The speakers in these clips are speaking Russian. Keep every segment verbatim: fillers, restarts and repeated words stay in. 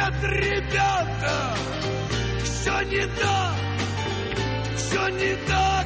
нет, ребята, все не так, все не так,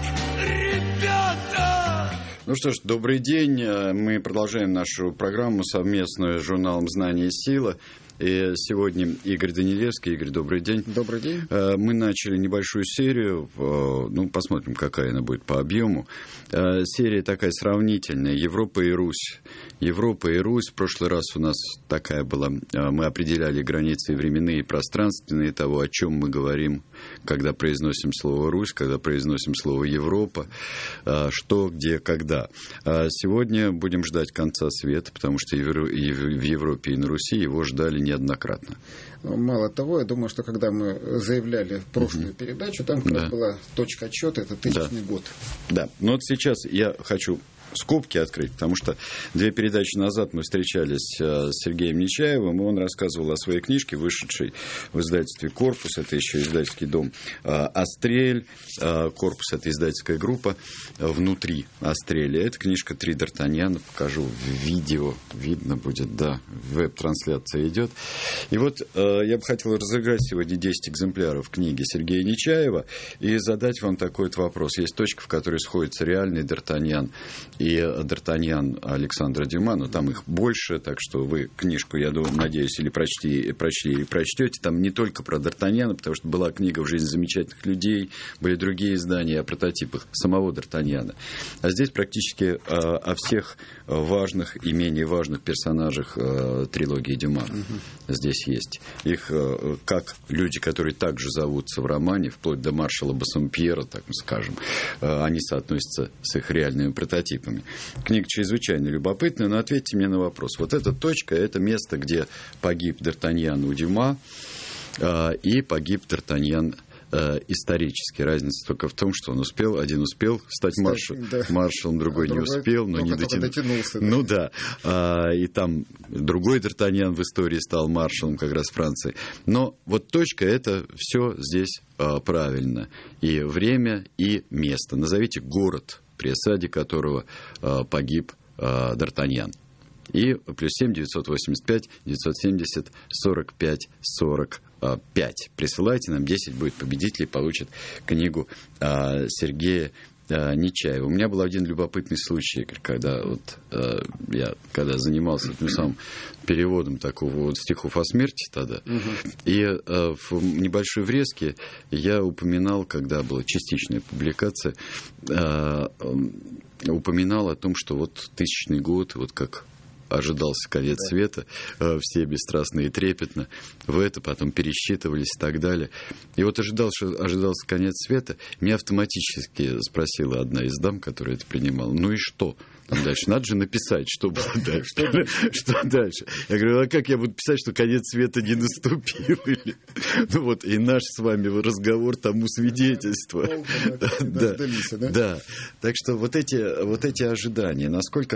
ребята. Ну что ж, добрый день. Мы продолжаем нашу программу совместную с журналом «Знание и сила». И сегодня Игорь Данилевский. Игорь, добрый день. Добрый день. Мы начали небольшую серию, ну, посмотрим, какая она будет по объему. Серия такая сравнительная, Европа и Русь. Европа и Русь, в прошлый раз у нас такая была, мы определяли границы временные и пространственные того, о чем мы говорим, когда произносим слово «Русь», когда произносим слово «Европа», что, где, когда. Сегодня будем ждать конца света, потому что и в Европе, и на Руси его ждали неоднократно. Мало того, я думаю, что когда мы заявляли прошлую угу. передачу, там как да. была точка отсчета, это тысячный да. год. Да, но вот сейчас я хочу скобки открыть, потому что две передачи назад мы встречались с Сергеем Нечаевым, и он рассказывал о своей книжке, вышедшей в издательстве «Корпус», это еще издательский дом «Астрель», «Корпус» — это издательская группа «Внутри Астреля». Это книжка «Три Д'Артаньяна», покажу в видео, видно будет, да, веб-трансляция идет. И вот я бы хотел разыграть сегодня десять экземпляров книги Сергея Нечаева и задать вам такой вот вопрос. Есть точка, в которой сходится реальный Д'Артаньян и Д'Артаньян Александра Дюма, но там их больше, так что вы книжку, я думаю, надеюсь, или прочти, прочли, или прочтете. Там не только про Д'Артаньяна, потому что была книга «В жизни замечательных людей», были другие издания о прототипах самого Д'Артаньяна. А здесь практически о, о всех важных и менее важных персонажах э, трилогии Дюма. Угу. Здесь есть. Их, э, как люди, которые также зовутся в романе, вплоть до маршала Бассомпьера, так мы скажем, э, они соотносятся с их реальными прототипами. Книга чрезвычайно любопытная, но ответьте мне на вопрос. Вот эта точка, это место, где погиб Д'Артаньян у Дюма, э, и погиб Д'Артаньян э, исторически. Разница только в том, что он успел, один успел стать маршал, да. маршалом, другой, а другой не успел, но не дотянул. дотянулся. Да. Ну да. А, и там другой Д'Артаньян в истории стал маршалом как раз Франции. Но вот точка, это все здесь а, правильно. И время, и место. Назовите город, при осаде которого а, погиб а, Д'Артаньян. И плюс семь девятьсот восемьдесят пять девятьсот семьдесят сорок пять сорок пять. Присылайте нам, десять будет победителей, получат книгу а, Сергея а, Нечаева. У меня был один любопытный случай, когда вот, а, я когда занимался этим самым переводом такого вот стихов о смерти тогда. Угу. И а, в небольшой врезке я упоминал, когда была частичная публикация, а, упоминал о том, что вот тысячный год, вот как ожидался конец да. света, все бесстрастно и трепетно в это, потом пересчитывались и так далее. И вот ожидался, ожидался конец света, меня автоматически спросила одна из дам, которая это принимала, ну и что там дальше? Надо же написать, что будет дальше. Что дальше? Я говорю, а как я буду писать, что конец света не наступил? Ну вот, и наш с вами разговор тому свидетельство. Да. Так что вот эти ожидания, насколько...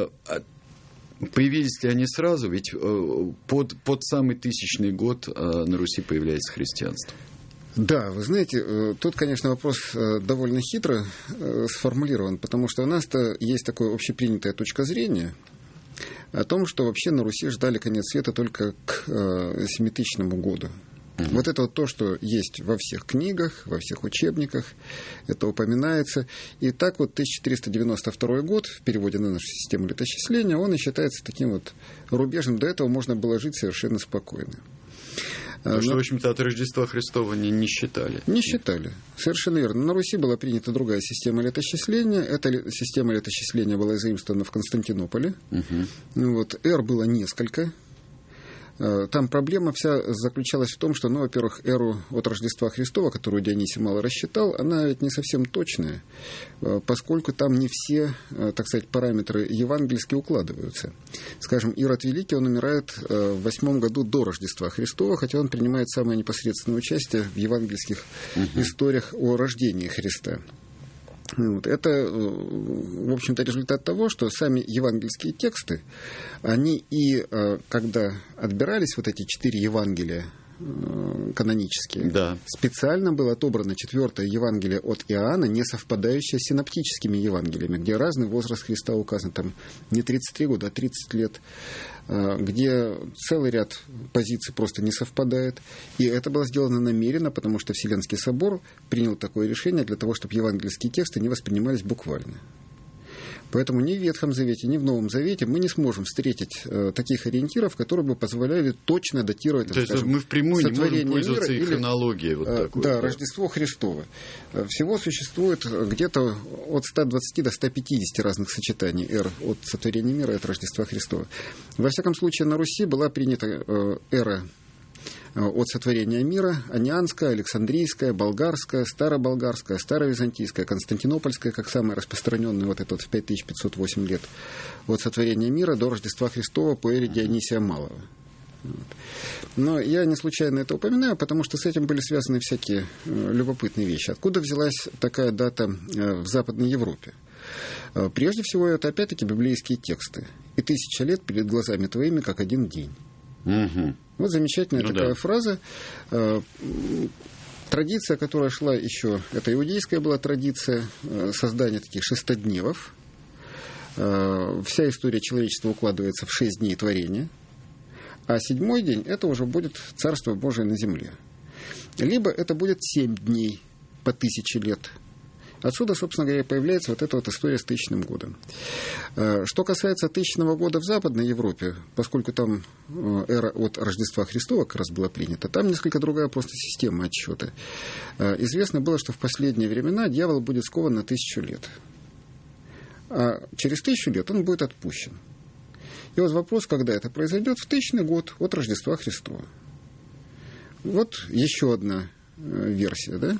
Появились ли они сразу? Ведь под, под самый тысячный год на Руси появляется христианство. Да, вы знаете, тут, конечно, вопрос довольно хитро сформулирован, потому что у нас-то есть такая общепринятая точка зрения о том, что вообще на Руси ждали конец света только к семитысячному году. Mm-hmm. Вот это вот то, что есть во всех книгах, во всех учебниках, это упоминается. И так вот тысяча триста девяносто второй год в переводе на нашу систему летосчисления, он и считается таким вот рубежем. До этого можно было жить совершенно спокойно. Потому что, в общем-то, от Рождества Христова не, не считали. Не считали, совершенно верно. На Руси была принята другая система летосчисления. Эта система летосчисления была заимствована в Константинополе. Mm-hmm. Вот. Эр было несколько. Там проблема вся заключалась в том, что, ну, во-первых, эру от Рождества Христова, которую Дионисий мало рассчитал, она ведь не совсем точная, поскольку там не все, так сказать, параметры евангельские укладываются. Скажем, Ирод Великий, он умирает в восьмом году до Рождества Христова, хотя он принимает самое непосредственное участие в евангельских угу. историях о рождении Христа. Вот. Это, в общем-то, результат того, что сами евангельские тексты, они и, когда отбирались вот эти четыре Евангелия канонические. Да. Специально было отобрано четвертое Евангелие от Иоанна, не совпадающее с синоптическими Евангелиями, где разный возраст Христа указан, там не тридцать три года, а тридцать лет, где целый ряд позиций просто не совпадает. И это было сделано намеренно, потому что Вселенский собор принял такое решение для того, чтобы евангельские тексты не воспринимались буквально. Поэтому ни в Ветхом Завете, ни в Новом Завете мы не сможем встретить э, таких ориентиров, которые бы позволяли точно датировать, То есть скажем, мы впрямую не можем пользоваться мира и хронологией. Вот э, такой, да, да, Рождество Христово. Всего существует где-то от ста двадцати до ста пятидесяти разных сочетаний эр от сотворения мира и от Рождества Христова. Во всяком случае, на Руси была принята э, эра от сотворения мира, анианская, александрийская, болгарская, староболгарская, старовизантийская, константинопольская, как самая распространенная, вот это вот в пять тысяч пятьсот восемь лет, от сотворения мира до Рождества Христова по эре Дионисия Малого. Но я не случайно это упоминаю, потому что с этим были связаны всякие любопытные вещи. Откуда взялась такая дата в Западной Европе? Прежде всего, это опять-таки библейские тексты. «И тысяча лет перед глазами твоими, как один день». Угу. Вот замечательная ну, такая да. фраза. Традиция, которая шла еще, это иудейская была традиция создания таких шестодневов. Вся история человечества укладывается в шесть дней творения. А седьмой день это уже будет Царство Божие на земле. Либо это будет семь дней по тысяче лет. Отсюда, собственно говоря, появляется вот эта вот история с тысячным годом. Что касается тысячного года в Западной Европе, поскольку там эра от Рождества Христова как раз была принята, там несколько другая просто система отсчета. Известно было, что в последние времена дьявол будет скован на тысячу лет. А через тысячу лет он будет отпущен. И вот вопрос, когда это произойдет, в тысячный год от Рождества Христова. Вот еще одна версия, да?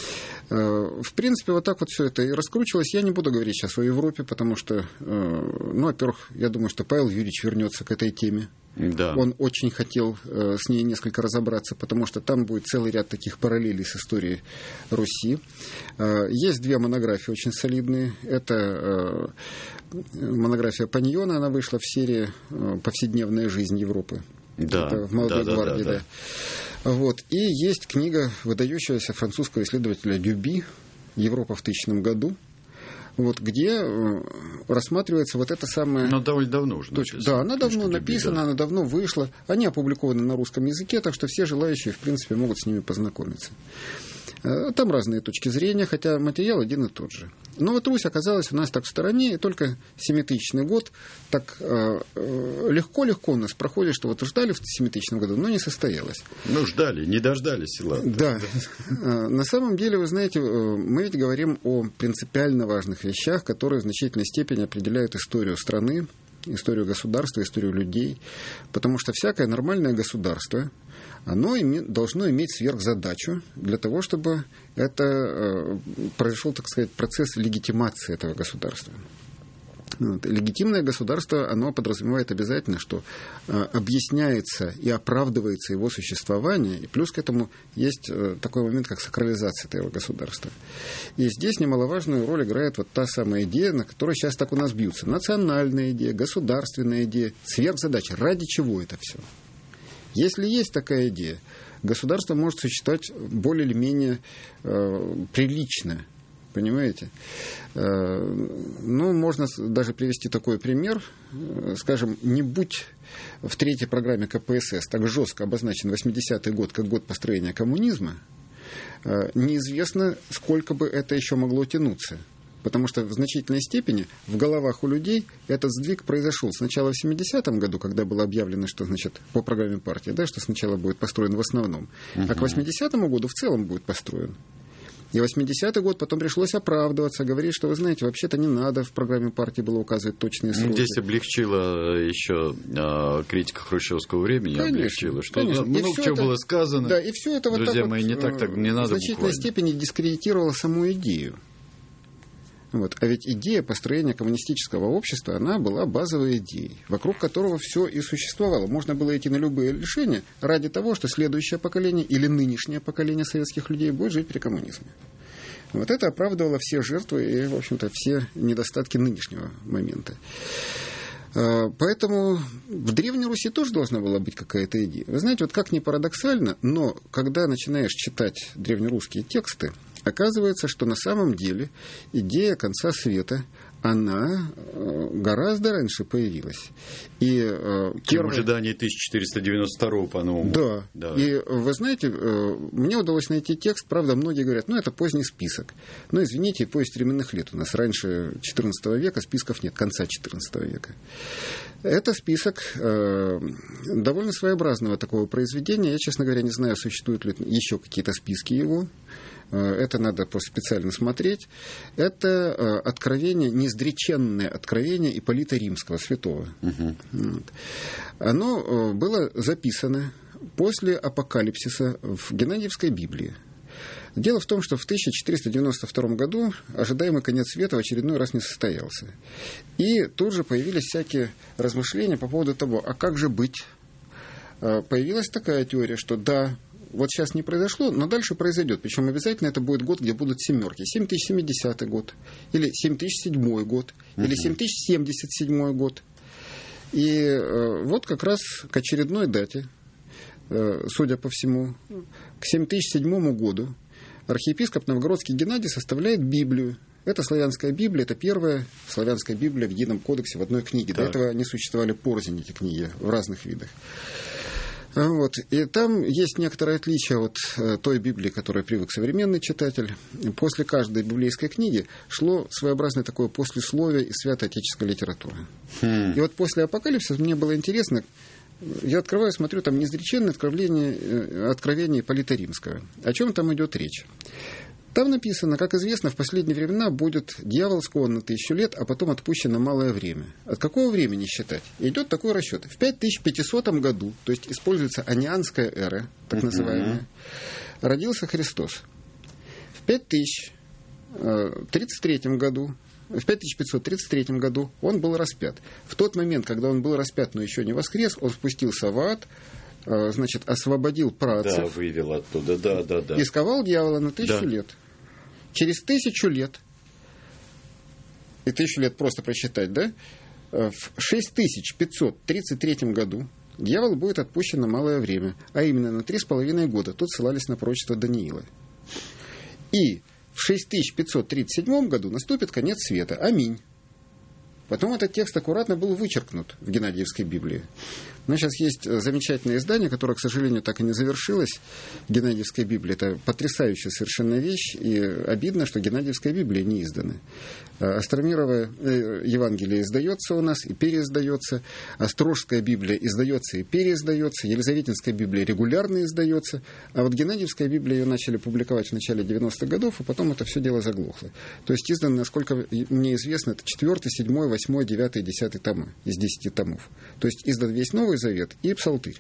В принципе, вот так вот все это и раскручивалось. Я не буду говорить сейчас о Европе, потому что, ну, во-первых, я думаю, что Павел Юрьевич вернется к этой теме. Да. Он очень хотел с ней несколько разобраться, потому что там будет целый ряд таких параллелей с историей Руси. Есть две монографии очень солидные. Это монография Паньона, она вышла в серии «Повседневная жизнь Европы». Да, это в «Молодой да, гвардии», да, да, да. Вот. И есть книга выдающегося французского исследователя Дюби «Европа в тысячном году», вот, где рассматривается вот это самое... Она довольно давно уже написана. Да, она давно Дюби, написана, да. Она давно вышла. Они опубликованы на русском языке, так что все желающие, в принципе, могут с ними познакомиться. Там разные точки зрения, хотя материал один и тот же. Но вот Русь оказалась у нас так в стороне, и только семитысячный год так легко-легко у нас проходит, что вот ждали в семитысячном году, но не состоялось. Ну, ждали, не дождались, ладно. Да. На самом деле, вы знаете, мы ведь говорим о принципиально важных вещах, которые в значительной степени определяют историю страны, историю государства, историю людей, потому что всякое нормальное государство, оно име, должно иметь сверхзадачу для того, чтобы это э, произошел, так сказать, процесс легитимации этого государства. Вот. Легитимное государство, оно подразумевает обязательно, что э, объясняется и оправдывается его существование, и плюс к этому есть э, такой момент, как сакрализация этого государства. И здесь немаловажную роль играет вот та самая идея, на которой сейчас так у нас бьются. Национальная идея, государственная идея, сверхзадача. Ради чего это все? Если есть такая идея, государство может существовать более или менее э, прилично, понимаете? Э, ну, можно даже привести такой пример. Э, скажем, не будь в третьей программе ка пэ эс эс так жестко обозначен восьмидесятый год как год построения коммунизма, э, неизвестно, сколько бы это еще могло тянуться. Потому что в значительной степени в головах у людей этот сдвиг произошел сначала в семидесятом году, когда было объявлено, что, значит, по программе партии, да, что сначала будет построен в основном, uh-huh. а к восьмидесятому году в целом будет построен. И восьмидесятый год потом пришлось оправдываться, говорить, что, вы знаете, вообще-то не надо в программе партии было указывать точные сроки. Здесь облегчила еще э, критика хрущевского времени, конечно, облегчила, что конечно. много чего это, было сказано. Да, и все это вот друзья так мои, вот, не так, так не надо в значительной буквально. степени дискредитировало саму идею. Вот. А ведь идея построения коммунистического общества, она была базовой идеей, вокруг которого все и существовало. Можно было идти на любые решения ради того, что следующее поколение или нынешнее поколение советских людей будет жить при коммунизме. Вот это оправдывало все жертвы и, в общем-то, все недостатки нынешнего момента. Поэтому в Древней Руси тоже должна была быть какая-то идея. Вы знаете, вот как ни парадоксально, но когда начинаешь читать древнерусские тексты, оказывается, что на самом деле идея конца света, она гораздо раньше появилась. И в первое... ожидании тысяча четыреста девяносто второго по-новому. Да. да. И вы знаете, мне удалось найти текст, правда, многие говорят, ну, это поздний список. Но, извините, поезд временных лет. У нас раньше четырнадцатого века списков нет, конца четырнадцатого века. Это список э, довольно своеобразного такого произведения. Я, честно говоря, не знаю, существуют ли еще какие-то списки его. Это надо просто специально смотреть. Это откровение, неизреченное откровение Ипполита Римского, святого. Угу. Вот. Оно было записано после апокалипсиса в Геннадиевской Библии. Дело в том, что в тысяча четыреста девяносто втором году ожидаемый конец света в очередной раз не состоялся. И тут же появились всякие размышления по поводу того, а как же быть? Появилась такая теория, что да, вот сейчас не произошло, но дальше произойдет. Причем обязательно это будет год, где будут семерки. семь тысяч семидесятый год, или семь тысяч седьмой год, uh-huh. или семь тысяч семьдесят седьмой год. И э, вот как раз к очередной дате, э, судя по всему, к семь тысяч седьмому году архиепископ Новгородский Геннадий составляет Библию. Это славянская Библия, это первая славянская Библия в едином кодексе в одной книге. Так. До этого они существовали порознь, эти книги, в разных видах. Вот. И там есть некоторое отличие от той Библии, к которой привык современный читатель. После каждой библейской книги шло своеобразное такое послесловие из святоотеческой литературы. Хм. И вот после апокалипсиса мне было интересно, я открываю, смотрю, там неизреченное откровение, откровение Ипполита Римского. О чем там идет речь? Там написано, как известно, в последние времена будет дьявол скован на тысячу лет, а потом отпущено малое время. От какого времени считать? Идет такой расчет. В пять тысяч пятисотом году, то есть используется анианская эра, так называемая, mm-hmm. родился Христос. В пять тысяч тридцать третьем году, в пять тысяч пятьсот тридцать третьем году он был распят. В тот момент, когда он был распят, но еще не воскрес, он спустился в ад, значит, освободил праотцев. Да, вывел оттуда, да, да, да. И сковал дьявола на тысячу да. лет. Через тысячу лет, и тысячу лет просто просчитать, да, в шесть тысяч пятьсот тридцать третьем году дьявол будет отпущен на малое время, а именно на три с половиной года. Тут ссылались на пророчество Даниила. И в шесть тысяч пятьсот тридцать седьмом году наступит конец света. Аминь. Потом этот текст аккуратно был вычеркнут в Геннадиевской Библии. Но сейчас есть замечательное издание, которое, к сожалению, так и не завершилось. Геннадиевская Библия. Это потрясающая совершенно вещь. И обидно, что Геннадиевская Библия не издана. Астромировое Евангелие издается у нас и переиздается. Острожская Библия издается и переиздается. Елизаветинская Библия регулярно издается. А вот Геннадиевская Библия ее начали публиковать в начале девяностых годов, а потом это все дело заглохло. То есть издано, насколько мне известно, это четвертый, седьмой, восьмой, девятый, десятый тома из десяти томов. То есть издан весь Новый Завет и Псалтырь.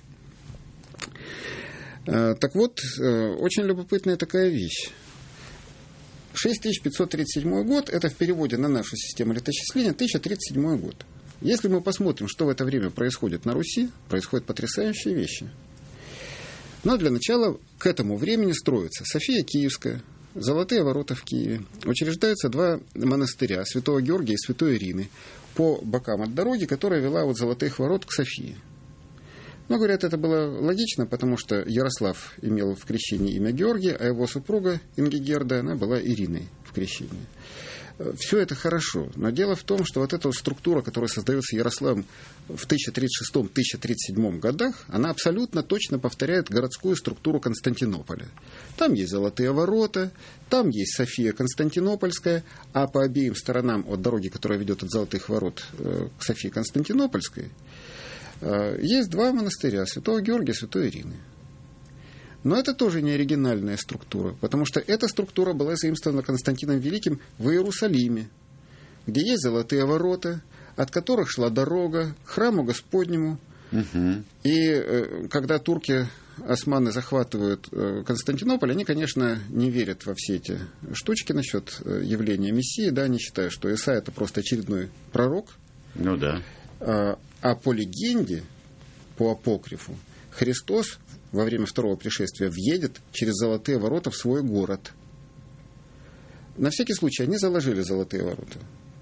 Так вот, очень любопытная такая вещь. шесть тысяч пятьсот тридцать седьмой год, это в переводе на нашу систему летоисчисления тысяча тридцать седьмой год. Если мы посмотрим, что в это время происходит на Руси, происходят потрясающие вещи. Но для начала к этому времени строится София Киевская, Золотые ворота в Киеве. Учреждаются два монастыря, Святого Георгия и Святой Ирины, по бокам от дороги, которая вела от Золотых ворот к Софии. Но, говорят, это было логично, потому что Ярослав имел в крещении имя Георгия, а его супруга Ингигерда, она была Ириной в крещении. Все это хорошо, но дело в том, что вот эта вот структура, которая создается Ярославом в тысяча тридцать шестом — тысяча тридцать седьмом годах, она абсолютно точно повторяет городскую структуру Константинополя. Там есть Золотые ворота, там есть София Константинопольская, а по обеим сторонам от дороги, которая ведет от Золотых ворот к Софии Константинопольской, есть два монастыря, Святого Георгия и Святой Ирины. Но это тоже не оригинальная структура, потому что эта структура была заимствована Константином Великим в Иерусалиме, где есть Золотые ворота, от которых шла дорога к храму Господнему. Угу. И э, когда турки, османы захватывают э, Константинополь, они, конечно, не верят во все эти штучки насчет э, явления Мессии, да, они считают, что Исаия — это просто очередной пророк. Ну да. А, а по легенде, по апокрифу, Христос во время второго пришествия въедет через Золотые ворота в свой город. На всякий случай они заложили Золотые ворота.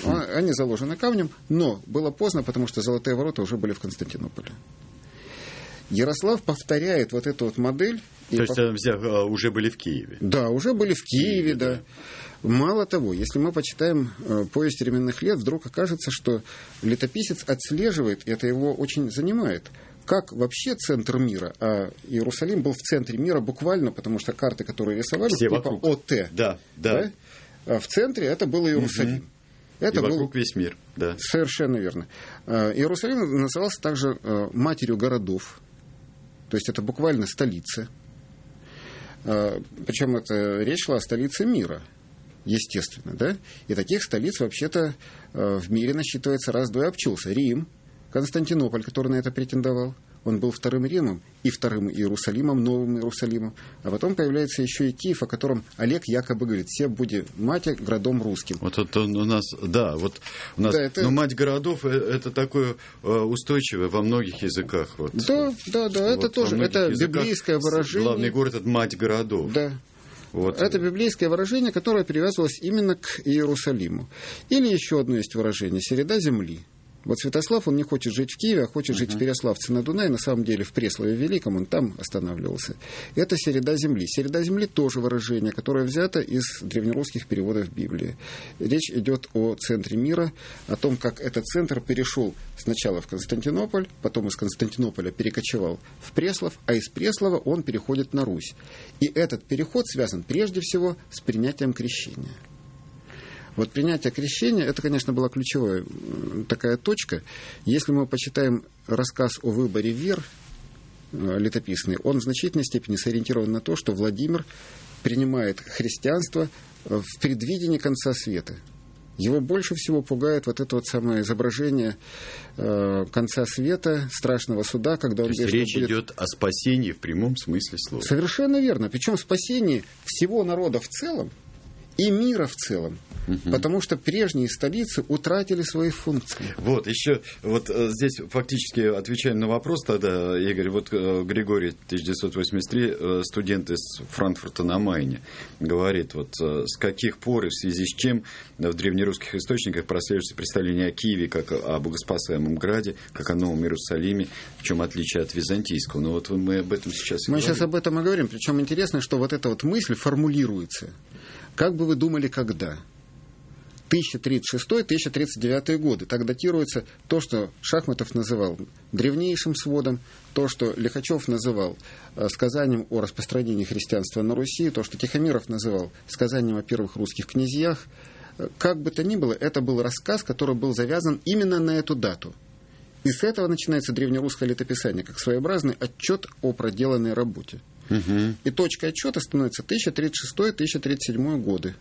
Uh-huh. Они заложены камнем, но было поздно, потому что золотые ворота уже были в Константинополе. Ярослав повторяет вот эту вот модель. То есть пов... уже были в Киеве? Да, уже были в Киеве, Киеве да. да. Мало того, если мы почитаем э, «Повесть временных лет», вдруг окажется, что летописец отслеживает, и это его очень занимает, как вообще центр мира, а Иерусалим был в центре мира буквально, потому что карты, которые рисовали, все типа вокруг. ОТ, да, да. Да? А в центре это был Иерусалим. Угу. Это и был... вокруг весь мир, да. Совершенно верно. Иерусалим назывался также матерью городов, то есть это буквально столица. Причем это речь шла о столице мира, естественно, да? И таких столиц вообще-то в мире насчитывается раз-два и обчелся. Рим, Константинополь, который на это претендовал, он был вторым Римом и вторым Иерусалимом, новым Иерусалимом. А потом появляется еще и Киев, о котором Олег якобы говорит: «Все будет мать городом русским». Вот это у нас, да, вот у нас, да, это... но мать городов это такое устойчивое во многих языках. Вот. Да, да, да, вот это тоже, это библейское выражение. Главный город — это мать городов. Да. Вот. Это библейское выражение, которое привязывалось именно к Иерусалиму. Или еще одно есть выражение — середа земли. Вот Святослав, он не хочет жить в Киеве, а хочет uh-huh. жить в Переславце на Дунае. На самом деле в Преславе Великом он там останавливался. Это середа земли. Середа земли тоже выражение, которое взято из древнерусских переводов Библии. Речь идет о центре мира, о том, как этот центр перешел сначала в Константинополь, потом из Константинополя перекочевал в Преслав, а из Преслава он переходит на Русь. И этот переход связан прежде всего с принятием крещения. Вот принятие крещения, это, конечно, была ключевая такая точка. Если мы почитаем рассказ о выборе вер летописный, он в значительной степени сориентирован на то, что Владимир принимает христианство в предвидении конца света. Его больше всего пугает вот это вот самое изображение э, конца света, страшного суда, когда он... То есть речь будет... идет о спасении в прямом смысле слова. Совершенно верно. Причем спасении всего народа в целом и мира в целом. Угу. Потому что прежние столицы утратили свои функции. Вот, еще вот здесь фактически отвечая на вопрос тогда, Игорь, вот Григорий, тысяча девятьсот восемьдесят три, студент из Франкфурта на Майне, говорит, вот с каких пор и в связи с чем в древнерусских источниках прослеживается представление о Киеве как о богоспасаемом граде, как о Новом Иерусалиме, в чем отличие от византийского. Но вот мы об этом сейчас и Мы говорим. сейчас об этом и говорим. Причем интересно, что вот эта вот мысль формулируется. Как бы вы думали, когда? тысяча тридцать шестой — тысяча тридцать девятый годы. Так датируется то, что Шахматов называл древнейшим сводом, то, что Лихачев называл сказанием о распространении христианства на Руси, то, что Тихомиров называл сказанием о первых русских князьях. Как бы то ни было, это был рассказ, который был завязан именно на эту дату. И с этого начинается древнерусское летописание, как своеобразный отчет о проделанной работе. Угу. И точкой отчета становится тысяча тридцать шестой — тысяча тридцать седьмой годы.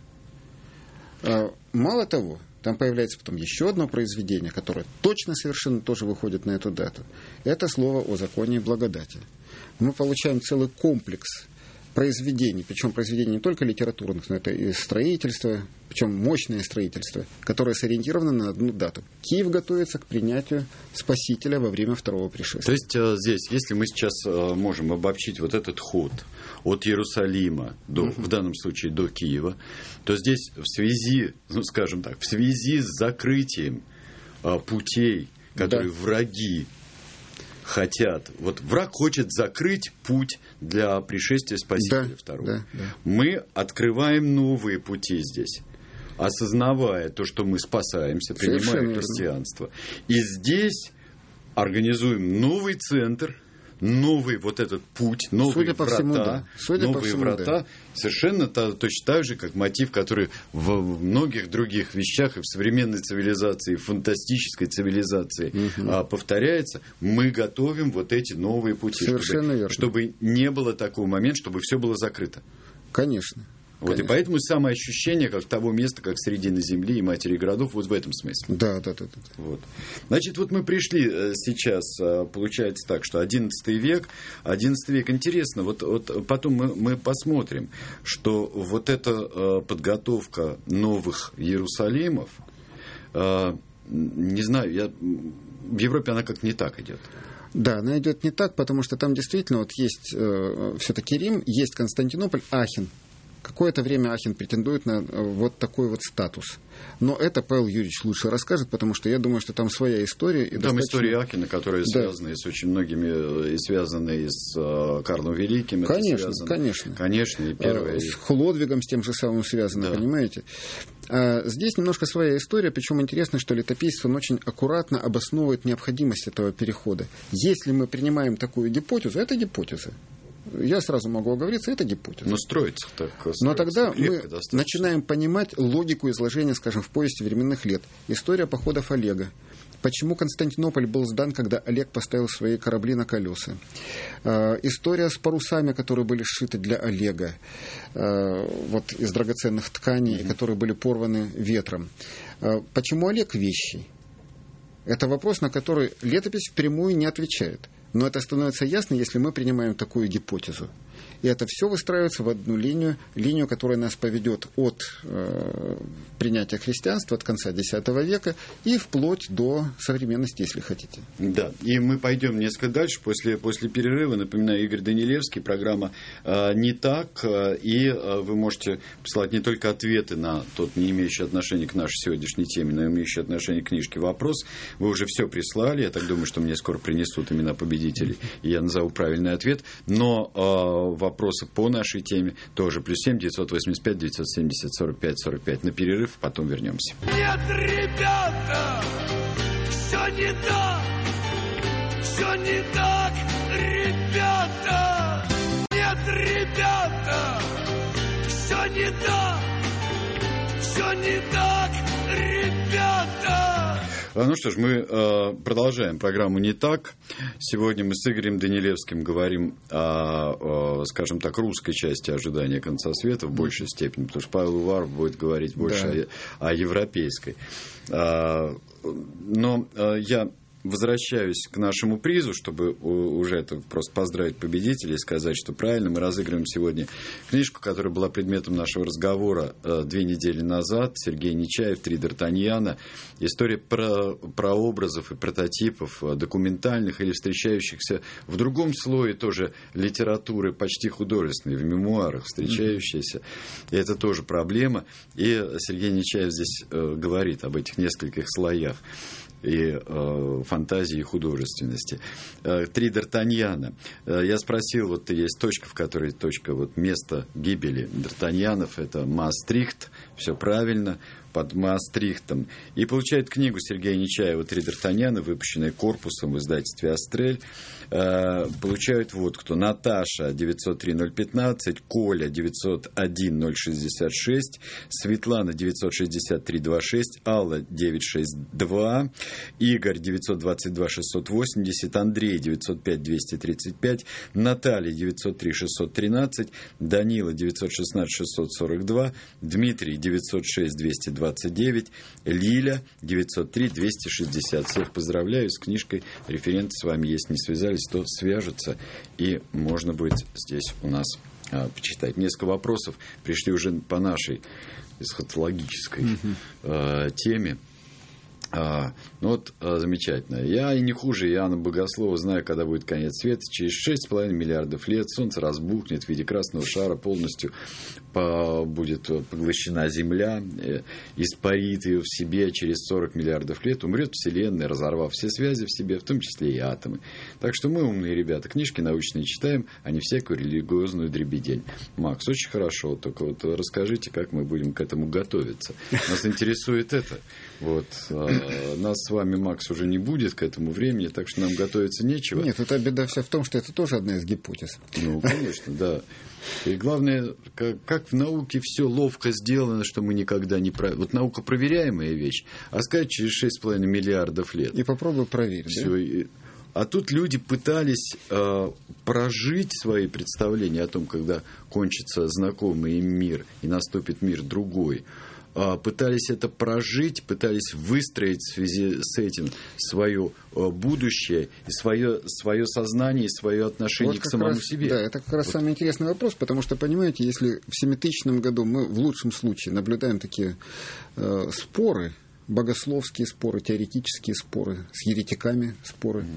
Мало того, там появляется потом еще одно произведение, которое точно совершенно тоже выходит на эту дату. Это слово о законе и благодати. Мы получаем целый комплекс произведений, причем произведений не только литературных, но это и строительство, причем мощное строительство, которое сориентировано на одну дату. Киев готовится к принятию Спасителя во время второго пришествия. То есть здесь, если мы сейчас можем обобщить вот этот ход от Иерусалима до, uh-huh. в данном случае до Киева, то здесь в связи, ну, скажем так, в связи с закрытием а, путей, которые да. враги хотят, вот враг хочет закрыть путь для пришествия Спасителя да, второго. Да, да. Мы открываем новые пути здесь, осознавая то, что мы спасаемся, принимая христианство. И здесь организуем новый центр, новый вот этот путь, новые Судя врата, всему, да. Судя новые всему, врата, да. совершенно та, точно так же, как мотив, который в многих других вещах и в современной цивилизации, и в фантастической цивилизации угу. а, повторяется. Мы готовим вот эти новые пути, чтобы, чтобы не было такого момента, чтобы все было закрыто. Конечно. Вот, Конечно. И поэтому самое ощущение как того места, как середины земли и матери городов, вот в этом смысле. Да, да, да. да. Вот. Значит, вот мы пришли сейчас, получается так, что одиннадцатый век, одиннадцатый век, интересно, вот, вот потом мы, мы посмотрим, что вот эта подготовка новых Иерусалимов, не знаю, я, в Европе она как не так идет. Да, она идет не так, потому что там действительно вот есть э, все-таки Рим, есть Константинополь, Ахен. Какое-то время Ахен претендует на вот такой вот статус. Но это Павел Юрьевич лучше расскажет, потому что я думаю, что там своя история. И там достаточно... история Ахена, которая да. связана с очень многими, и связана и с uh, Карлом Великим. Конечно, это конечно. Конечно, и первое. С Хлодвигом с тем же самым связано, да. понимаете? А здесь немножко своя история, причем интересно, что летописец, он очень аккуратно обосновывает необходимость этого перехода. Если мы принимаем такую гипотезу, это гипотеза. Я сразу могу оговориться, это гипотеза. Но строится так. Строится Но тогда мы достаточно. начинаем понимать логику изложения, скажем, в повести временных лет. История походов Олега. Почему Константинополь был сдан, когда Олег поставил свои корабли на колеса? Э, история с парусами, которые были сшиты для Олега, э, вот из драгоценных тканей, mm-hmm. которые были порваны ветром. Э, почему Олег вещий? Это вопрос, на который летопись впрямую не отвечает. Но это становится ясно, если мы принимаем такую гипотезу. И это все выстраивается в одну линию, линию, которая нас поведет от э, принятия христианства, от конца десятого века и вплоть до современности, если хотите. Да, и мы пойдем несколько дальше после, после перерыва. Напоминаю, Игорь Данилевский, программа э, «Не так». Э, и э, вы можете присылать не только ответы на тот, не имеющий отношения к нашей сегодняшней теме, но имеющий отношение к книжке вопрос. Вы уже все прислали. Я так думаю, что мне скоро принесут имена победителей, и я назову правильный ответ. Но э, вопрос Вопросы по нашей теме тоже. Плюс семь девятьсот восемьдесят пять девятьсот семьдесят сорок пять сорок пять. На перерыв, потом вернемся. Нет, ребята, все не так, все не так, ребята. Нет, ребята, все не так, все не так, ребята. Ну что ж, мы э, продолжаем программу «Не так». Сегодня мы с Игорем Данилевским говорим о, о, скажем так, русской части ожидания конца света в большей степени, потому что Павел Уваров будет говорить больше да. о, о европейской. А, но а, я возвращаюсь к нашему призу, чтобы уже это просто поздравить победителей и сказать, что правильно, мы разыгрываем сегодня книжку, которая была предметом нашего разговора две недели назад. Сергей Нечаев, «Три Д'Артаньяна». История про прообразов и прототипов документальных или встречающихся в другом слое тоже литературы, почти художественной, в мемуарах встречающиеся. И это тоже проблема. И Сергей Нечаев здесь говорит об этих нескольких слоях и э, фантазии, и художественности. Э, «Три Д'Артаньяна». Э, я спросил, вот есть точка, в которой точка, вот место гибели Д'Артаньянов, это Маастрихт, все правильно, под Маастрихтом. И получает книгу Сергея Нечаева «Три Д'Артаньяна», выпущенная корпусом в издательстве «Астрель». Э, получают вот кто. Наташа девятьсот три ноль пятнадцать, Коля девятьсот один ноль шестьдесят шесть, Светлана девятьсот шестьдесят три двадцать шесть, Алла девятьсот шестьдесят два, Игорь девятьсот двадцать два шестьсот восемьдесят, Андрей девятьсот пять двести тридцать пять, Наталья девятьсот три шестьсот тринадцать, Данила девятьсот шестнадцать шестьсот сорок два, Дмитрий девятьсот шесть двести двадцать девять, Лиля девятьсот три двести шестьдесят. Всех поздравляю с книжкой. Референты с вами есть, не связались, то свяжутся, и можно будет здесь у нас а, почитать. Несколько вопросов пришли уже по нашей эсхатологической mm-hmm. а, теме. А, ну вот, а, замечательно. Я и не хуже Иоанна Богослова знаю, когда будет конец света. Через шесть с половиной миллиардов лет Солнце разбухнет в виде красного шара, полностью по, будет поглощена Земля, э, испарит ее в себе. Через сорок миллиардов лет умрет Вселенная, разорвав все связи в себе, в том числе и атомы. Так что мы, умные ребята, книжки научные читаем, а не всякую религиозную дребедень. Макс, очень хорошо, только вот расскажите, как мы будем к этому готовиться. Нас интересует это. Вот. Нас с вами, Макс, уже не будет к этому времени, так что нам готовиться нечего. Нет, это беда вся в том, что это тоже одна из гипотез. Ну, конечно, да. И главное, как, как в науке все ловко сделано, что мы никогда не... Пров... Вот наука проверяемая вещь, а сказать через шесть с половиной миллиардов лет. И попробуй проверить. Все. Да? И... А тут люди пытались э, прожить свои представления о том, когда кончится знакомый им мир и наступит мир другой. Пытались это прожить, пытались выстроить в связи с этим свое будущее, и свое, свое сознание, и свое отношение вот к самому раз, себе. Да, это как раз вот. Самый интересный вопрос, потому что, понимаете, если в семитысячном году мы в лучшем случае наблюдаем такие э, споры, богословские споры, теоретические споры, с еретиками споры, mm.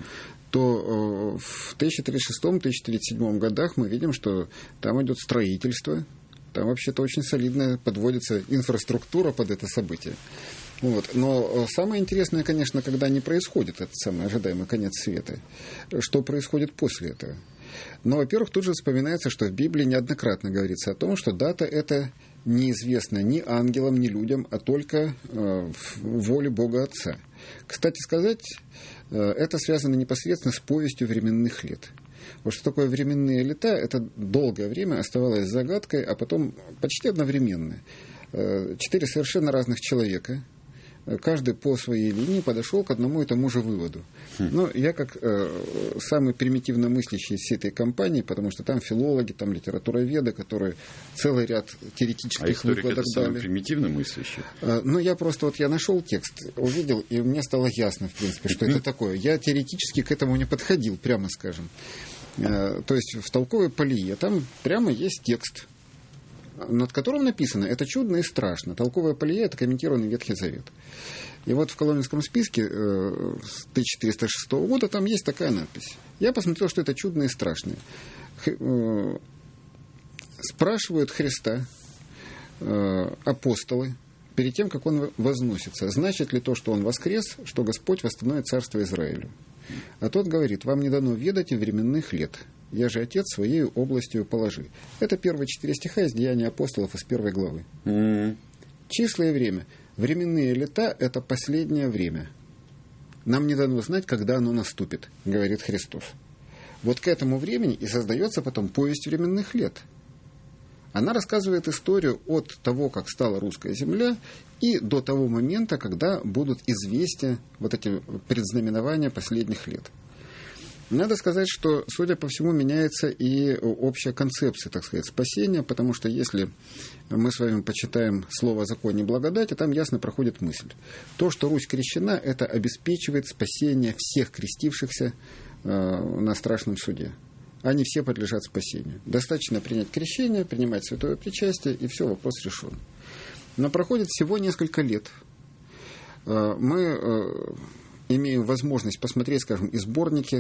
то э, в тысяча триста тридцать шестом — тысяча триста тридцать седьмом годах мы видим, что там идет строительство. Там вообще-то очень солидно подводится инфраструктура под это событие. Вот. Но самое интересное, конечно, когда не происходит этот самый ожидаемый конец света. Что происходит после этого? Но, во-первых, тут же вспоминается, что в Библии неоднократно говорится о том, что дата эта неизвестна ни ангелам, ни людям, а только э, в воле Бога Отца. Кстати сказать, э, это связано непосредственно с повестью временных лет. Вот что такое временные лета, это долгое время оставалось загадкой, а потом почти одновременно. Э, четыре совершенно разных человека, каждый по своей линии подошел к одному и тому же выводу. Но я как э, самый примитивно мыслящий из всей этой компании, потому что там филологи, там литературоведы, которые целый ряд теоретических а выкладок это самый дали. примитивно мыслящий? Э, ну, я просто вот я нашел текст, увидел, и мне стало ясно, в принципе, что это такое. Я теоретически к этому не подходил, прямо скажем. Э, то есть в толковой полие там прямо есть текст, над которым написано «Это чудно и страшно». Толковая полия – это комментированный Ветхий Завет. И вот в Коломенском списке э, с тысяча четыреста шестого года там есть такая надпись. Я посмотрел, что это чудно и страшно. Х, э, спрашивают Христа э, апостолы перед тем, как он возносится, значит ли то, что он воскрес, что Господь восстановит царство Израилю. А тот говорит: «Вам не дано ведать и временных лет. Я же Отец своей областью положи». Это первые четыре стиха из Деяний апостолов из первой главы. Mm-hmm. Числа и время. Временные лета – это последнее время. Нам не дано знать, когда оно наступит, говорит Христос. Вот к этому времени и создается потом повесть временных лет. Она рассказывает историю от того, как стала русская земля, и до того момента, когда будут известия, вот эти предзнаменования последних лет. Надо сказать, что, судя по всему, меняется и общая концепция, так сказать, спасения, потому что если мы с вами почитаем слово о законе и благодати, там ясно проходит мысль. То, что Русь крещена, это обеспечивает спасение всех крестившихся э, на страшном суде. Они все подлежат спасению. Достаточно принять крещение, принимать святое причастие, и все, вопрос решен. Но проходит всего несколько лет. Э, мы... Э, имею возможность посмотреть, скажем, и сборники.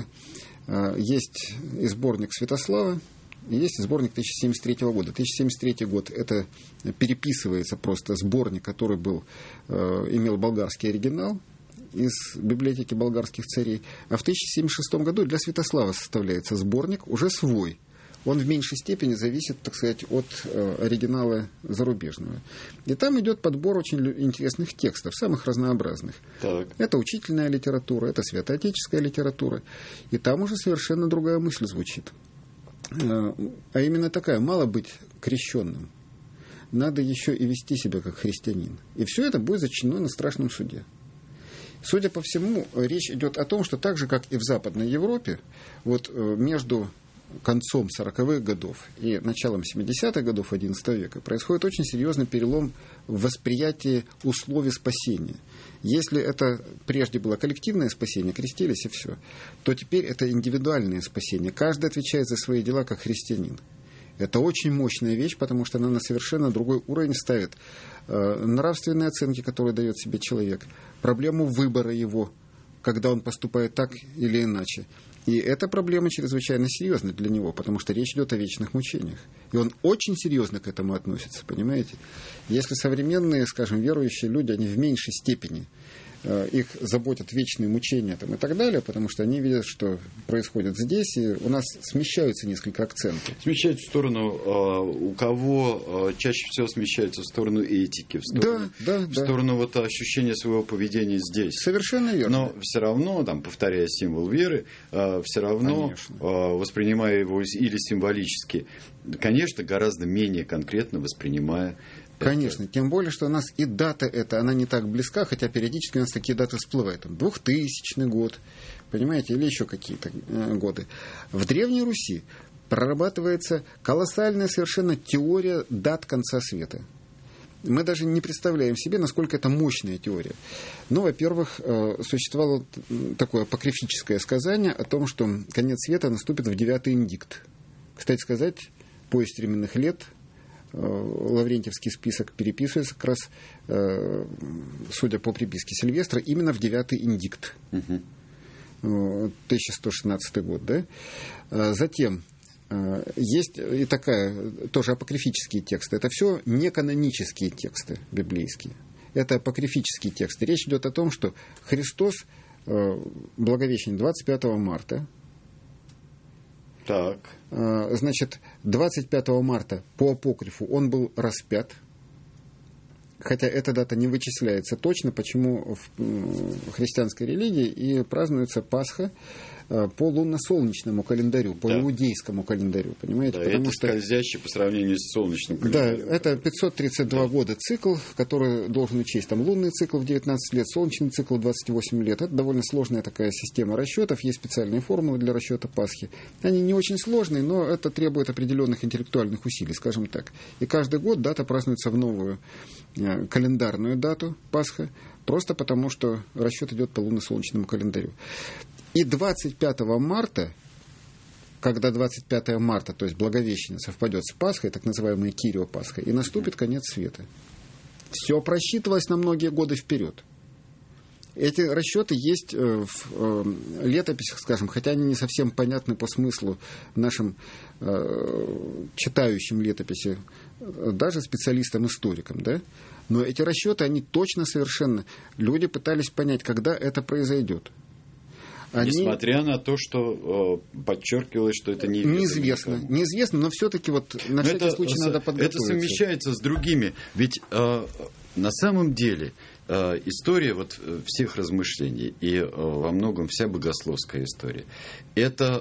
Есть и сборник Святослава, и есть и сборник тысяча семьдесят третьего года. тысяча семьдесят третий год – это переписывается просто сборник, который был, имел болгарский оригинал из библиотеки болгарских царей. А в тысяча семьдесят шестом году для Святослава составляется сборник уже свой. Он в меньшей степени зависит, так сказать, от э, оригинала зарубежного. И там идет подбор очень интересных текстов, самых разнообразных. Так. Это учительная литература, это святоотеческая литература. И там уже совершенно другая мысль звучит. Э, а именно такая: мало быть крещенным, надо еще и вести себя как христианин. И все это будет зачтено на страшном суде. Судя по всему, речь идет о том, что так же, как и в Западной Европе, вот э, между концом сороковых годов и началом семидесятых годов одиннадцатого века происходит очень серьезный перелом в восприятии условий спасения. Если это прежде было коллективное спасение, крестились и все, то теперь это индивидуальное спасение. Каждый отвечает за свои дела как христианин. Это очень мощная вещь, потому что она на совершенно другой уровень ставит э, нравственные оценки, которые дает себе человек, проблему выбора его, когда он поступает так или иначе. И эта проблема чрезвычайно серьезна для него, потому что речь идет о вечных мучениях. И он очень серьезно к этому относится, понимаете? Если современные, скажем, верующие люди, они в меньшей степени, э, их заботят вечные мучения там, и так далее, потому что они видят, что происходит здесь, и у нас смещаются несколько акценты. Смещаются в сторону, э, у кого э, чаще всего смещаются в сторону этики, в сторону, да, да, в да. сторону вот, ощущения своего поведения здесь. Совершенно верно. Но все равно, там, повторяя символ веры, э, все равно, э, воспринимая его или символически, конечно, гораздо менее конкретно воспринимая. Конечно, это. Тем более, что у нас и дата эта, она не так близка, хотя периодически у нас такие даты всплывают. Там, двухтысячный год, понимаете, или еще какие-то э, годы. В Древней Руси прорабатывается колоссальная совершенно теория дат конца света. Мы даже не представляем себе, насколько это мощная теория. Ну, во-первых, э, существовало такое апокрифическое сказание о том, что конец света наступит в девятый индикт. Кстати сказать, повесть временных лет, Лаврентьевский список переписывается как раз, судя по приписке Сильвестра, именно в девятый индикт. Угу. тысяча сто шестнадцатый год, да? Затем Есть и такая, тоже апокрифические тексты. Это все неканонические тексты библейские. Это апокрифические тексты. Речь идет о том, что Христос, Благовещение двадцать пятого марта, так. Значит, двадцать пятого марта по апокрифу он был распят. Хотя эта дата не вычисляется точно, почему в христианской религии и празднуется Пасха по лунно-солнечному календарю, по да. иудейскому календарю, понимаете? Да, Потому это что скользящий по сравнению с солнечным календарем. Да, это пятьсот тридцать два да. года цикл, который должен учесть там лунный цикл в девятнадцать лет, солнечный цикл в двадцать восемь лет. Это довольно сложная такая система расчетов, есть специальные формулы для расчета Пасхи. Они не очень сложные, но это требует определенных интеллектуальных усилий, скажем так. И каждый год дата празднуется в новую э, календарную дату Пасха, просто потому что расчет идет по лунно-солнечному календарю. И двадцать пятого марта, когда двадцать пятого марта, то есть Благовещение, совпадет с Пасхой, так называемой Кирио Пасхой, и наступит конец света. Все просчитывалось на многие годы вперед. Эти расчеты есть в летописях, скажем, хотя они не совсем понятны по смыслу нашим читающим летописи, даже специалистам-историкам, да? Но эти расчеты, они точно совершенно... Люди пытались понять, когда это произойдет. Они... Несмотря на то, что э, подчеркивалось, что это неизвестно. Неизвестно, неизвестно, но все-таки вот на но всякий это, случай надо подготовиться. Это совмещается с другими. Ведь э, на самом деле э, история вот, всех размышлений и э, во многом вся богословская история – это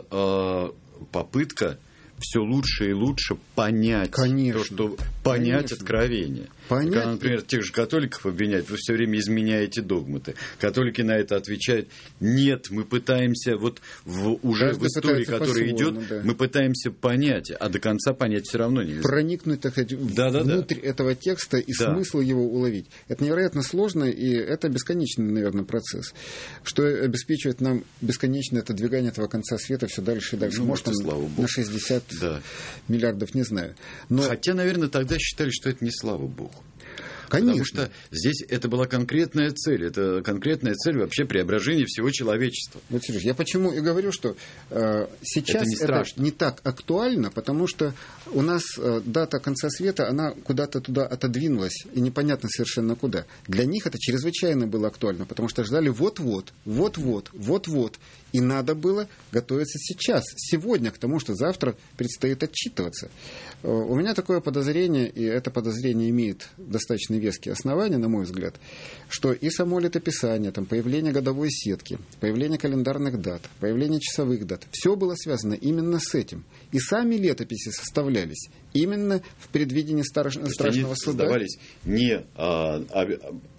э, попытка все лучше и лучше понять конечно, то, что понять конечно. Откровение. Понять... Когда, например, тех же католиков обвиняют, вы все время изменяете догматы. Католики на это отвечают: нет, мы пытаемся, вот в, уже Каждый в истории, которая идет, да. мы пытаемся понять, а до конца понять все равно нельзя. Проникнуть, так сказать, да, да, внутрь да. этого текста и да. смысл его уловить. Это невероятно сложно, и это бесконечный, наверное, процесс, что обеспечивает нам бесконечное отодвигание этого конца света все дальше и дальше. Ну, может, может на шестьдесят да. миллиардов, не знаю. Но... Хотя, наверное, тогда считали, что это не слава Богу. Конечно. Потому что здесь это была конкретная цель. Это конкретная цель вообще преображения всего человечества. Вот, Сереж, я почему и говорю, что э, сейчас это, не, это не так актуально, потому что у нас э, дата конца света, она куда-то туда отодвинулась, и непонятно совершенно куда. Для них это чрезвычайно было актуально, потому что ждали вот-вот, вот-вот, вот-вот. И надо было готовиться сейчас, сегодня, к тому, что завтра предстоит отчитываться. Э, у меня такое подозрение, и это подозрение имеет достаточно веские основания, на мой взгляд, что и само летописание, там, появление годовой сетки, появление календарных дат, появление часовых дат, все было связано именно с этим. И сами летописи составлялись именно в предвидении страш... страшного они суда. Создавались не... А, а,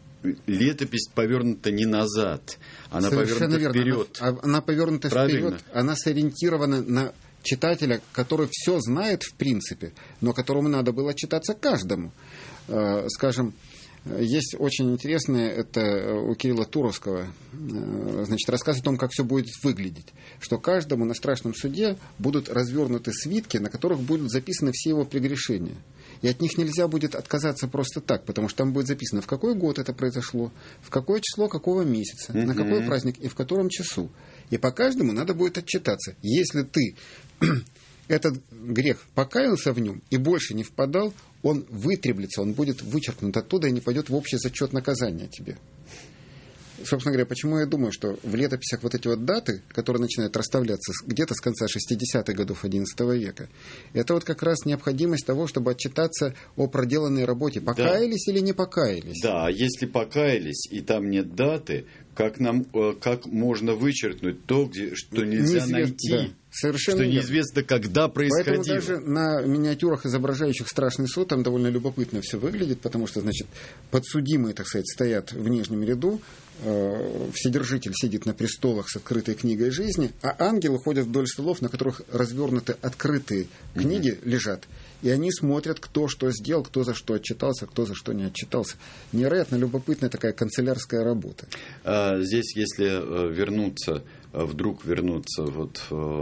летопись повернута не назад, она совершенно повернута верно. вперед. Она, она повернута Правильно. вперед, она сориентирована на читателя, который все знает в принципе, но которому надо было читаться каждому. Скажем, есть очень интересное, это у Кирилла Туровского, значит, рассказ о том, как все будет выглядеть. Что каждому на страшном суде будут развернуты свитки, на которых будут записаны все его прегрешения. И от них нельзя будет отказаться просто так, потому что там будет записано, в какой год это произошло, в какое число какого месяца, mm-hmm. на какой праздник и в котором часу. И по каждому надо будет отчитаться. Если ты этот грех покаялся в нем и больше не впадал, он вытреблется, он будет вычеркнут оттуда и не пойдет в общий зачет наказания тебе. Собственно говоря, почему я думаю, что в летописях вот эти вот даты, которые начинают расставляться где-то с конца шестидесятых годов одиннадцатого века, это вот как раз необходимость того, чтобы отчитаться о проделанной работе. Покаялись да. или не покаялись? Да, а если покаялись и там нет даты, как, нам, как можно вычеркнуть то, где, что нельзя Неизвест... найти? Да. Совершенно что неизвестно, верно. Когда происходило. Поэтому даже на миниатюрах, изображающих страшный суд, там довольно любопытно все выглядит, потому что, значит, подсудимые, так сказать, стоят в нижнем ряду, э, вседержитель сидит на престолах с открытой книгой жизни, а ангелы ходят вдоль столов, на которых развернуты открытые книги mm-hmm. лежат. И они смотрят, кто что сделал, кто за что отчитался, кто за что не отчитался. Невероятно любопытная такая канцелярская работа. А здесь, если вернуться, вдруг вернуться вот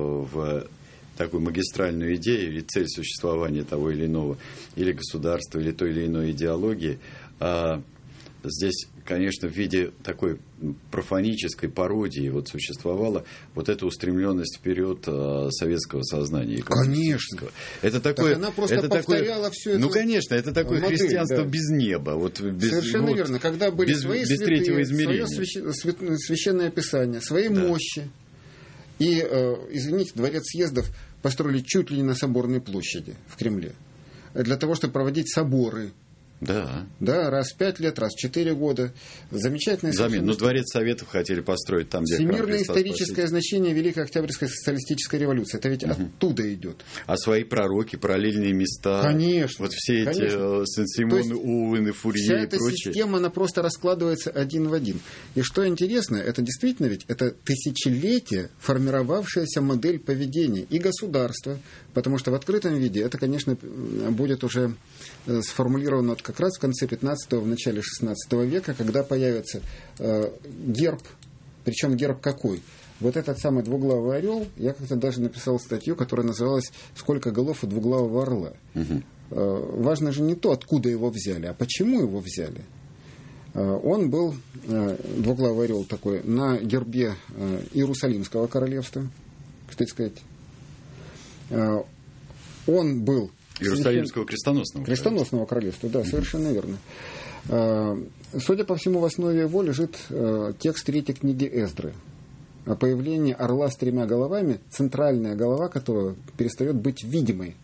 в такую магистральную идею или цель существования того или иного или государства, или той или иной идеологии, здесь, конечно, в виде такой профанической пародии вот существовала вот эта устремленность вперед э, советского сознания. Конечно. Это такое... Так она просто это повторяла такое, все это. Ну, конечно, это такое модель, христианство да. без неба. Вот без, Совершенно вот, верно. Когда были без, свои без святые, третьего измерения. свое священное писание, свои Да. мощи. И, э, извините, дворец съездов построили чуть ли не на Соборной площади в Кремле. Для того, чтобы проводить соборы. Да. Да, раз в пять лет, раз в четыре года. Замечательное Замен. Ну, дворец Советов хотели построить там, где Всемирное историческое значение Великой Октябрьской социалистической революции. Это ведь угу. оттуда идет. А свои пророки, параллельные места. Конечно. Вот все эти конечно. Сен-Симон, Оуэн и Фурье вся и эта прочее. система, она просто раскладывается один в один. И что интересно, это действительно ведь это тысячелетие формировавшаяся модель поведения и государства, потому что в открытом виде это, конечно, будет уже сформулировано как раз в конце пятнадцатого, в начале шестнадцатого века, когда появится э, герб, причем герб какой? Вот этот самый двуглавый орел, я как-то даже написал статью, которая называлась «Сколько голов у двуглавого орла?». Угу. Э, важно же не то, откуда его взяли, а почему его взяли. Э, он был, э, двуглавый орел такой, на гербе э, Иерусалимского королевства, кстати сказать. Э, он был Иерусалимского крестоносного. Крестоносного королевства, да, совершенно верно. Судя по всему, в основе его лежит текст третьей книги Эздры. О появлении орла с тремя головами, центральная голова которого перестает быть видимой.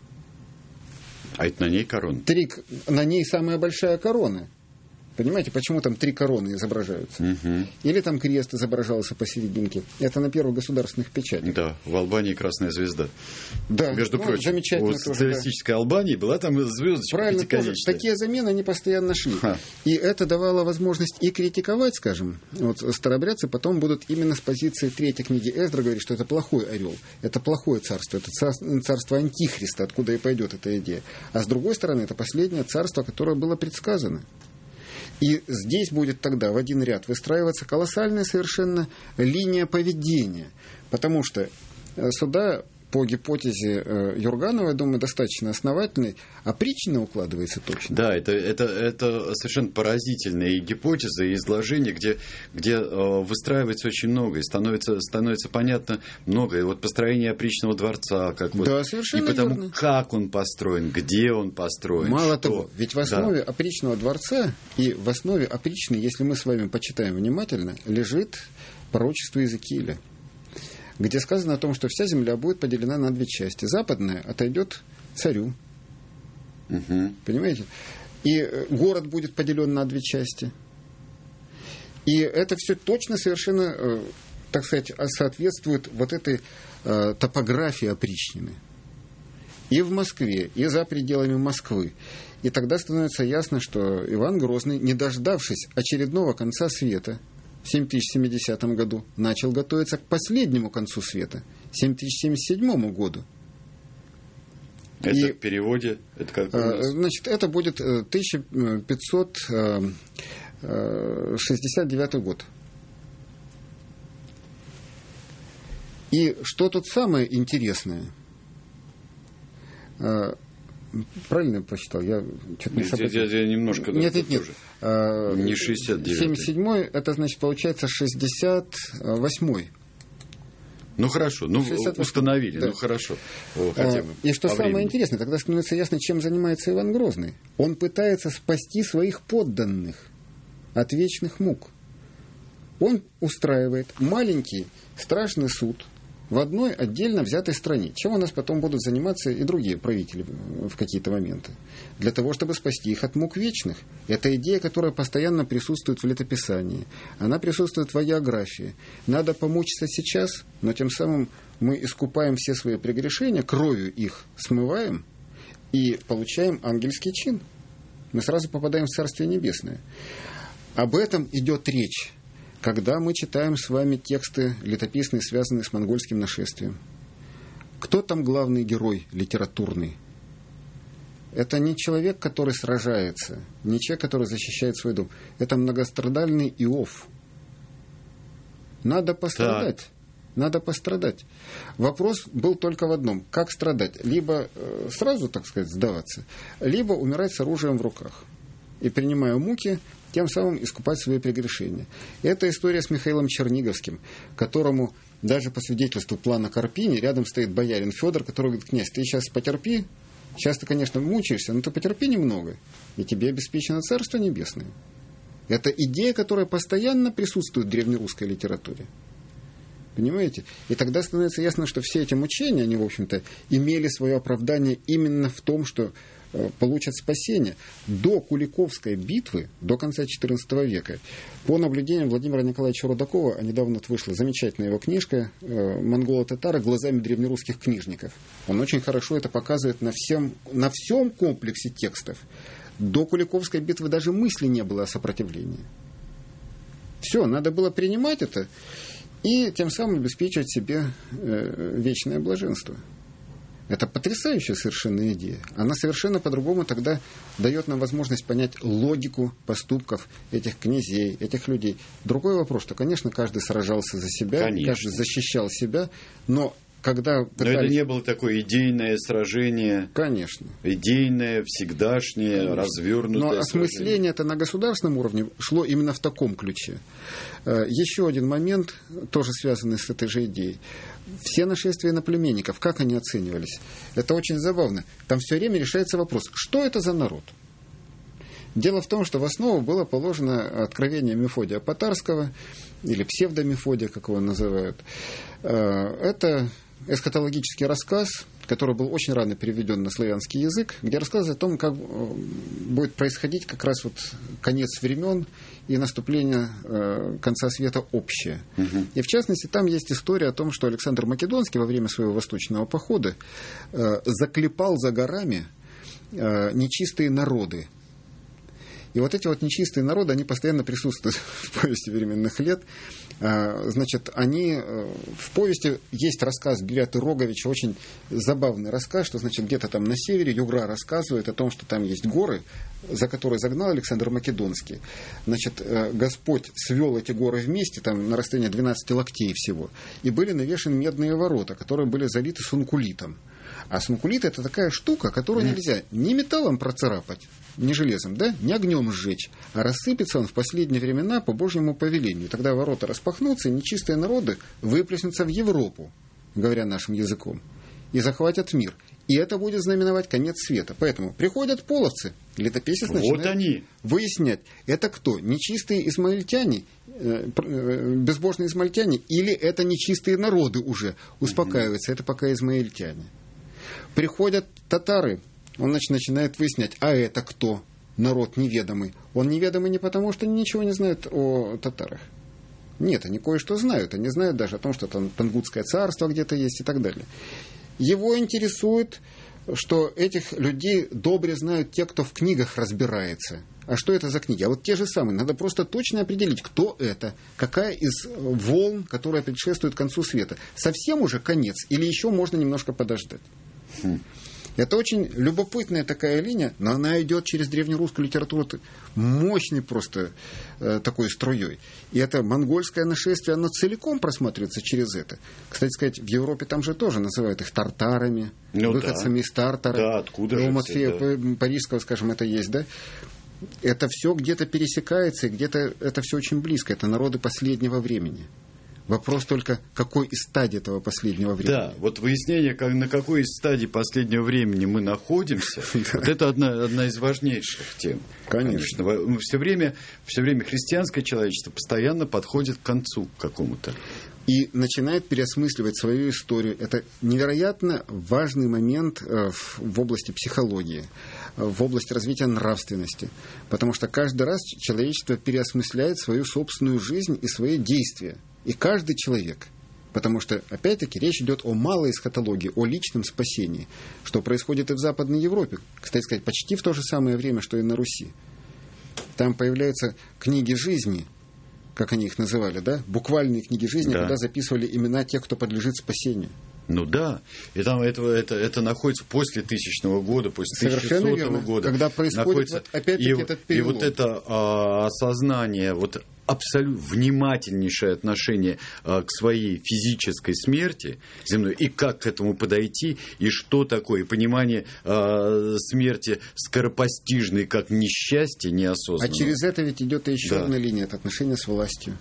А это на ней корона? Три, на ней самая большая корона. Понимаете, почему там три короны изображаются? Угу. Или там крест изображался посерединке. Это на первых государственных печатях. Да, в Албании красная звезда. Да, между ну, прочим, замечательно у социалистической да. Албании была там звездочка. Правильно, тоже. Такие замены они постоянно шли. Ха. И это давало возможность и критиковать, скажем. Вот старообрядцы потом будут именно с позиции третьей книги Эздры говорить, что это плохой орел, это плохое царство, это царство антихриста, откуда и пойдет эта идея. А с другой стороны, это последнее царство, которое было предсказано. И здесь будет тогда в один ряд выстраиваться колоссальная совершенно линия поведения. Потому что сюда, по гипотезе Юрганова, я думаю, достаточно основательной, опричнина укладывается точно. Да, это, это, это совершенно поразительные гипотезы и изложения, где, где выстраивается очень много, и становится, становится понятно много. И вот построение опричного дворца, как вот, да, совершенно и потому, верно. Как он построен, где он построен. Мало что. того, ведь в основе да. опричного дворца и в основе опричной, если мы с вами почитаем внимательно, лежит пророчество Иезекииля, где сказано о том, что вся земля будет поделена на две части. Западная отойдет царю. Угу. Понимаете? И город будет поделен на две части. И это все точно совершенно, так сказать, соответствует вот этой э, топографии опричнины. И в Москве, и за пределами Москвы. И тогда становится ясно, что Иван Грозный, не дождавшись очередного конца света, в семь тысяч семидесятом году начал готовиться к последнему концу света, семь тысяч семьдесят седьмому году. Это и, в переводе? Это как значит, это будет тысяча пятьсот шестьдесят девятый год. И что тут самое интересное? Правильно я прочитал? Я что-то не я, я, я немножко... Нет, нет, нет. А, не шестьдесят девятый. семьдесят седьмой, это, значит, получается шестьдесят восьмой. Ну, хорошо. Ну, установили. Да. Ну, хорошо. О, хотя бы и что самое времени. Интересное, тогда становится ясно, чем занимается Иван Грозный. Он пытается спасти своих подданных от вечных мук. Он устраивает маленький страшный суд в одной отдельно взятой стране. Чем у нас потом будут заниматься и другие правители в какие-то моменты. Для того, чтобы спасти их от мук вечных. Это идея, которая постоянно присутствует в летописании. Она присутствует в географии. Надо помучиться сейчас, но тем самым мы искупаем все свои прегрешения, кровью их смываем и получаем ангельский чин. Мы сразу попадаем в Царствие Небесное. Об этом идет речь, когда мы читаем с вами тексты летописные, связанные с монгольским нашествием. Кто там главный герой литературный? Это не человек, который сражается, не человек, который защищает свой дом. Это многострадальный Иов. Надо пострадать. Так. Надо пострадать. Вопрос был только в одном. Как страдать? Либо э, сразу, так сказать, сдаваться, либо умирать с оружием в руках. И принимая муки тем самым искупать свои прегрешения. Это история с Михаилом Черниговским, которому даже по свидетельству плана Карпини рядом стоит боярин Федор, который говорит: князь, ты сейчас потерпи, сейчас ты, конечно, мучаешься, но ты потерпи немного, и тебе обеспечено Царство Небесное. Это идея, которая постоянно присутствует в древнерусской литературе. Понимаете? И тогда становится ясно, что все эти мучения, они, в общем-то, имели свое оправдание именно в том, что э, получат спасение. До Куликовской битвы, до конца четырнадцатого века, по наблюдениям Владимира Николаевича Рудакова, а недавно вот вышла замечательная его книжка э, «Монголо-татары глазами древнерусских книжников». Он очень хорошо это показывает на, всем, на всем комплексе текстов. До Куликовской битвы даже мысли не было о сопротивлении. Все, надо было принимать это и тем самым обеспечивать себе э, вечное блаженство. Это потрясающая совершенно идея. Она совершенно по-другому тогда дает нам возможность понять логику поступков этих князей, этих людей. Другой вопрос, что, конечно, каждый сражался за себя, конечно. Каждый защищал себя, но когда пытались... Но это не было такое идейное сражение. Конечно. Идейное, всегдашнее, конечно. Развернутое. Но осмысление это на государственном уровне шло именно в таком ключе. Еще один момент, тоже связанный с этой же идеей. Все нашествия иноплеменников, как они оценивались? Это очень забавно. Там все время решается вопрос, что это за народ? Дело в том, что в основу было положено откровение Мефодия Потарского, или псевдомефодия, как его называют. Это эсхатологический рассказ, который был очень рано переведен на славянский язык, где рассказывает о том, как будет происходить как раз вот конец времен и наступление конца света общее. Угу. И в частности, там есть история о том, что Александр Македонский во время своего восточного похода заклепал за горами нечистые народы. И вот эти вот нечистые народы, они постоянно присутствуют в повести временных лет. Значит, они в повести есть рассказ Гиряты Роговича, очень забавный рассказ, что, значит, где-то там на севере Югра рассказывает о том, что там есть горы, за которые загнал Александр Македонский. Значит, Господь свел эти горы вместе, там на расстоянии двенадцати локтей всего, и были навешаны медные ворота, которые были залиты сункулитом. А сункулит — это такая штука, которую нельзя ни металлом процарапать, не железом, да, не огнем сжечь, а рассыпется он в последние времена по Божьему повелению. Тогда ворота распахнутся, и нечистые народы выплеснутся в Европу, говоря нашим языком, и захватят мир. И это будет знаменовать конец света. Поэтому приходят половцы, летописец вот начинает они. выяснять, это кто? Нечистые измаильтяне, э, безбожные измаильтяне, или это нечистые народы уже? Успокаиваются, это пока измаильтяне. Приходят татары, он значит, начинает выяснять, а это кто? Народ неведомый. Он неведомый не потому, что они ничего не знают о татарах. Нет, они кое-что знают. Они знают даже о том, что там Тангутское царство где-то есть и так далее. Его интересует, что этих людей добре знают те, кто в книгах разбирается. А что это за книги? А вот те же самые. Надо просто точно определить, кто это, какая из волн, которая предшествует концу света. Совсем уже конец или еще можно немножко подождать? Хм. Это очень любопытная такая линия, но она идет через древнерусскую литературу мощной просто э, такой струей. И это монгольское нашествие, оно целиком просматривается через это. Кстати сказать, в Европе там же тоже называют их тартарами, ну, выходцами да. из Тартара. Да, откуда же? У Матфея да. Парижского, скажем, это есть, да? Это все где-то пересекается, и где-то это все очень близко. Это народы последнего времени. Вопрос только, какой из стадий этого последнего времени. Да, вот выяснение, как, на какой из стадий последнего времени мы находимся, вот это одна, одна из важнейших тем. Конечно. Конечно. Все время, все время христианское человечество постоянно подходит к концу какому-то. И начинает переосмысливать свою историю. Это невероятно важный момент в области психологии, в области развития нравственности. Потому что каждый раз человечество переосмысляет свою собственную жизнь и свои действия. И каждый человек. Потому что, опять-таки, речь идет о малой эсхатологии, о личном спасении, что происходит и в Западной Европе. Кстати сказать, почти в то же самое время, что и на Руси. Там появляются книги жизни, как они их называли, да? Буквальные книги жизни, да. Куда записывали имена тех, кто подлежит спасению. Ну да, и там это, это, это находится после тысячного года, после тысяча сотого года. Когда происходит вот, опять-таки и, этот перелом. И вот это а, осознание, вот абсолютно внимательнейшее отношение а, к своей физической смерти земной, и как к этому подойти, и что такое, и понимание а, смерти скоропостижной, как несчастье неосознанное. А через это ведь идет и еще да. одна линия, это отношение с властью.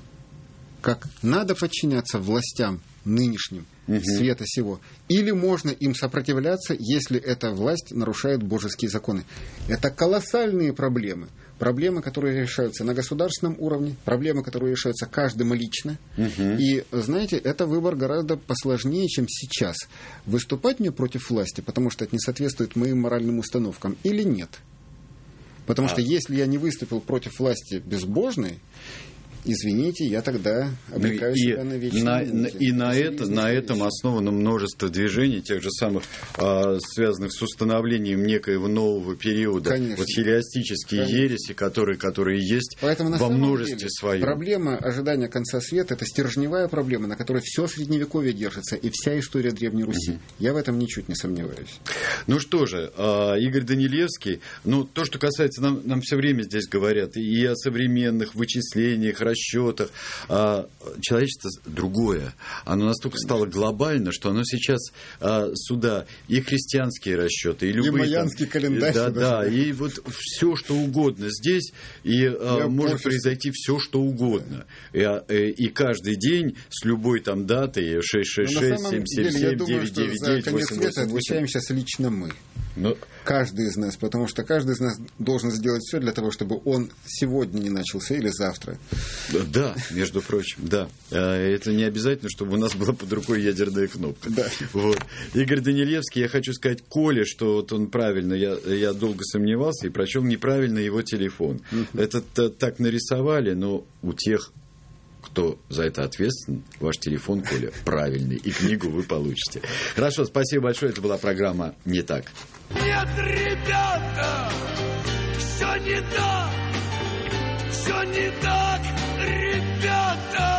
Как надо подчиняться властям нынешним, угу. света сего, или можно им сопротивляться, если эта власть нарушает божеские законы. Это колоссальные проблемы. Проблемы, которые решаются на государственном уровне, проблемы, которые решаются каждым лично. Угу. И, знаете, это выбор гораздо посложнее, чем сейчас. Выступать мне против власти, потому что это не соответствует моим моральным установкам, или нет? Потому а. что если я не выступил против власти безбожной, извините, я тогда обрекаю ну, себя на вечные на, муки. И на, это, на этом основано множество движений, тех же самых, а, связанных с установлением некоего нового периода. Конечно. Вот хилиастические Конечно. ереси, которые, которые есть Поэтому, во множестве деле, своем. Проблема ожидания конца света – это стержневая проблема, на которой все Средневековье держится, и вся история Древней Руси. Угу. Я в этом ничуть не сомневаюсь. Ну что же, Игорь Данилевский, ну, то, что касается, нам, нам все время здесь говорят и о современных вычислениях, расчетах. А человечество другое. Оно настолько стало глобально, что оно сейчас а, сюда и христианские расчеты, и любые... И майянский там, календарь. Да, да, и вот все, что угодно здесь, и а, может больше... произойти все, что угодно. И, и каждый день с любой там датой шесть шесть шесть, семь семь семь, девять девять девять, восемь восемь восемь. Отвечаем сейчас лично мы. Но... Каждый из нас, потому что каждый из нас должен сделать все для того, чтобы он сегодня не начался или завтра. Да, между прочим, да. Это не обязательно, чтобы у нас была под рукой ядерная кнопка. Да. Вот. Игорь Данилевский, я хочу сказать Коле, что вот он правильно, я, я долго сомневался и прочел неправильно его телефон. Uh-huh. Это так нарисовали, но у тех, кто за это ответственен, ваш телефон, Коля, правильный, и книгу вы получите. Хорошо, спасибо большое, это была программа «Не так». Нет, ребята, все не так, все не так, ребята.